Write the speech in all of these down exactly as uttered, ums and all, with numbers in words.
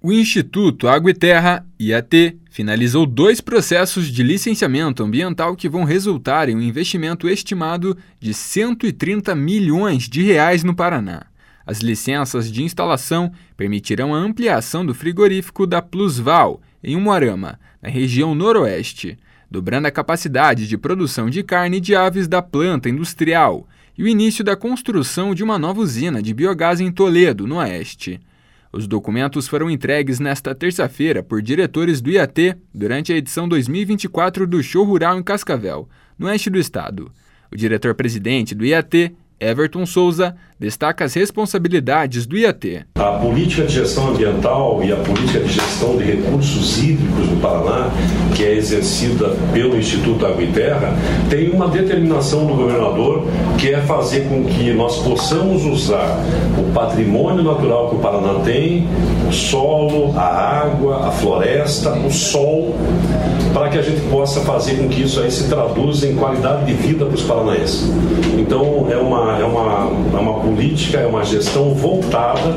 O Instituto Água e Terra, I A T, finalizou dois processos de licenciamento ambiental que vão resultar em um investimento estimado de cento e trinta milhões de reais no Paraná. As licenças de instalação permitirão a ampliação do frigorífico da Plusval, em Umuarama, na região noroeste, dobrando a capacidade de produção de carne de aves da planta industrial, e o início da construção de uma nova usina de biogás em Toledo, no oeste. Os documentos foram entregues nesta terça-feira por diretores do I A T durante a edição dois mil e vinte e quatro do Show Rural em Cascavel, no oeste do estado. O diretor-presidente do I A T, Everton Souza, destaca as responsabilidades do I A T. A política de gestão ambiental e a política de gestão de recursos hídricos no Paraná, que é exercida pelo Instituto Água e Terra, tem uma determinação do governador, que é fazer com que nós possamos usar o patrimônio natural que o Paraná tem, o solo, a água, a floresta, o sol, para que a gente possa fazer com que isso aí se traduza em qualidade de vida para os paranaenses. Então, é uma, é uma, é uma política, é uma gestão voltada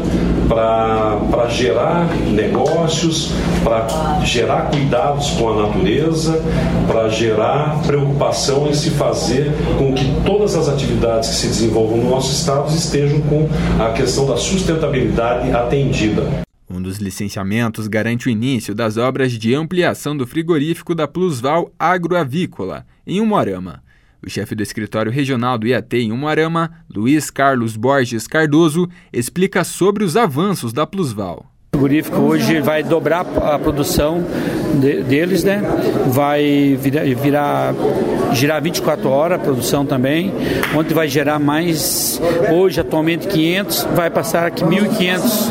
para gerar negócios, para gerar cuidados com a natureza, para gerar preocupação em se fazer com que todas as atividades que se desenvolvam no nosso estado estejam com a questão da sustentabilidade atendida. Um dos licenciamentos garante o início das obras de ampliação do frigorífico da Plusval Agroavícola, em Umuarama. O chefe do escritório regional do I A T em Umuarama, Luiz Carlos Borges Cardoso, explica sobre os avanços da Plusval. O frigorífico hoje vai dobrar a produção de, deles, né? Vai virar, virar, girar vinte e quatro horas a produção também, onde vai gerar mais, hoje atualmente quinhentos, vai passar aqui mil e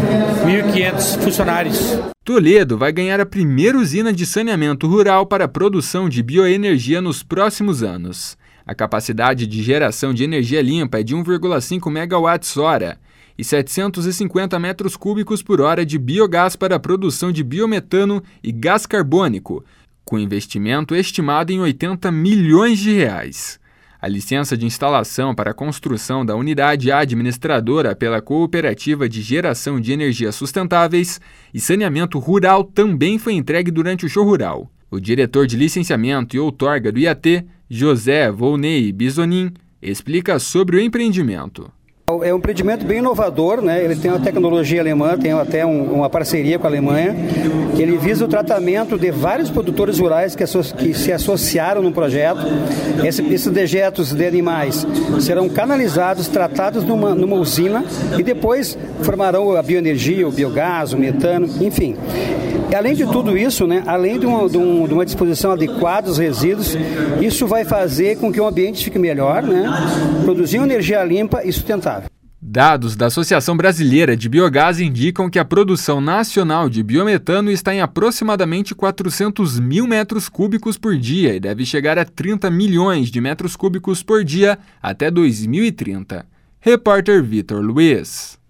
quinhentos funcionários. Toledo vai ganhar a primeira usina de saneamento rural para a produção de bioenergia nos próximos anos. A capacidade de geração de energia limpa é de um vírgula cinco megawatts-hora e setecentos e cinquenta metros cúbicos por hora de biogás para a produção de biometano e gás carbônico, com investimento estimado em oitenta milhões de reais. A licença de instalação para a construção da unidade administradora pela Cooperativa de Geração de Energias Sustentáveis e Saneamento Rural também foi entregue durante o Show Rural. O diretor de licenciamento e outorga do I A T, José Volney Bisonin, explica sobre o empreendimento. É um empreendimento bem inovador, né? Ele tem uma tecnologia alemã, tem até um, uma parceria com a Alemanha. Ele visa o tratamento de vários produtores rurais que, asso- que se associaram no projeto. Esse, esses dejetos de animais serão canalizados, tratados numa, numa usina e depois formarão a bioenergia, o biogás, o metano, enfim. E além de tudo isso, né, além de uma, de, um, de uma disposição adequada dos resíduos, isso vai fazer com que o ambiente fique melhor, né, produzir energia limpa e sustentável. Dados da Associação Brasileira de Biogás indicam que a produção nacional de biometano está em aproximadamente quatrocentos mil metros cúbicos por dia e deve chegar a trinta milhões de metros cúbicos por dia até dois mil e trinta. Repórter Vitor Luiz.